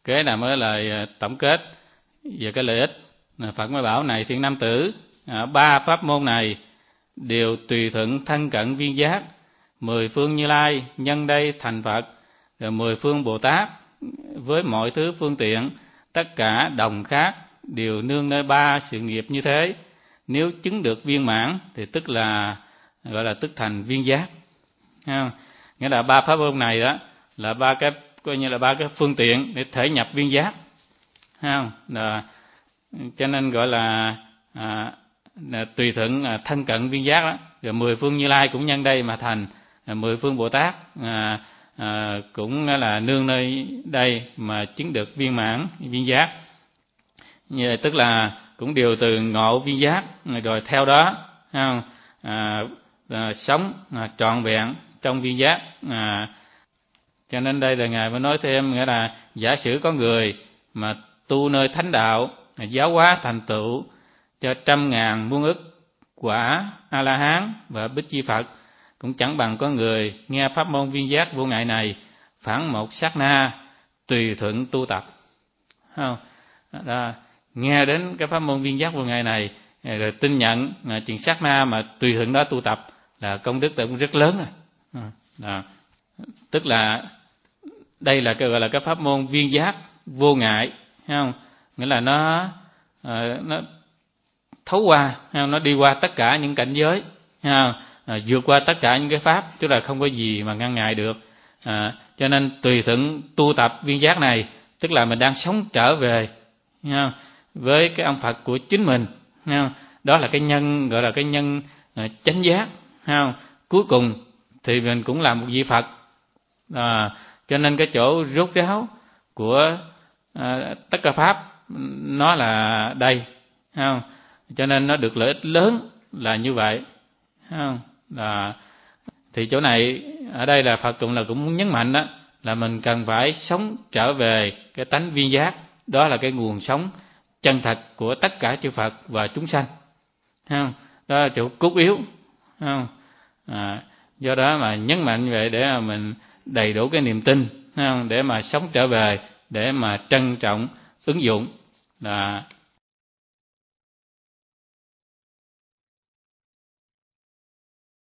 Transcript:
Kế là mới là tổng kết về cái lợi ích. Phật mới bảo này thiện nam tử, ba pháp môn này đều tùy thuận thân cận viên giác, 10 phương Như Lai nhân đây thành Phật, rồi 10 phương Bồ Tát với mọi thứ phương tiện, tất cả đồng khác đều nương nơi ba sự nghiệp như thế. Nếu chứng được viên mãn thì tức là gọi là tức thành viên giác. Nghĩa là ba pháp môn này đó là ba cái coi như là ba cái phương tiện để thể nhập viên giác. Cho nên gọi là tùy thuận thân cận viên giác đó. Rồi 10 phương Như Lai cũng nhân đây mà thành, 10 phương Bồ Tát cũng là nương nơi đây mà chứng được viên mãn viên giác. Như vậy tức là cũng đều từ ngộ viên giác rồi theo đó sống trọn vẹn trong viên giác. Cho nên đây là Ngài mới nói thêm, nghĩa là giả sử có người mà tu nơi thánh đạo, giáo hóa thành tựu cho 100.000 muôn ức quả A-la-hán và Bích Chi Phật, cũng chẳng bằng có người nghe pháp môn viên giác vô ngại này phản một sát na tùy thuận tu tập. Nghe đến cái pháp môn viên giác vô ngại này rồi tin nhận chuyện sát na mà tùy thuận đó tu tập là công đức cũng rất lớn rồi. Tức là đây là cái gọi là cái pháp môn viên giác vô ngại, không? Nghĩa là nó thấu qua, nó đi qua tất cả những cảnh giới, vượt qua tất cả những cái pháp, tức là không có gì mà ngăn ngại được. Cho nên tùy thuận tu tập viên giác này, tức là mình đang sống trở về với cái ông Phật của chính mình. Đó là cái nhân, gọi là cái nhân chánh giác. Cuối cùng thì mình cũng là một vị Phật. Cho nên cái chỗ rốt ráo của tất cả pháp nó là đây, cho nên nó được lợi ích lớn là như vậy. Thì chỗ này ở đây là Phật cũng muốn nhấn mạnh đó, là mình cần phải sống trở về cái tánh viên giác, đó là cái nguồn sống chân thật của tất cả chư Phật và chúng sanh. Đó là chỗ cốt yếu. Do đó mà nhấn mạnh vậy để mà mình đầy đủ cái niềm tin, để mà sống trở về, để mà trân trọng ứng dụng.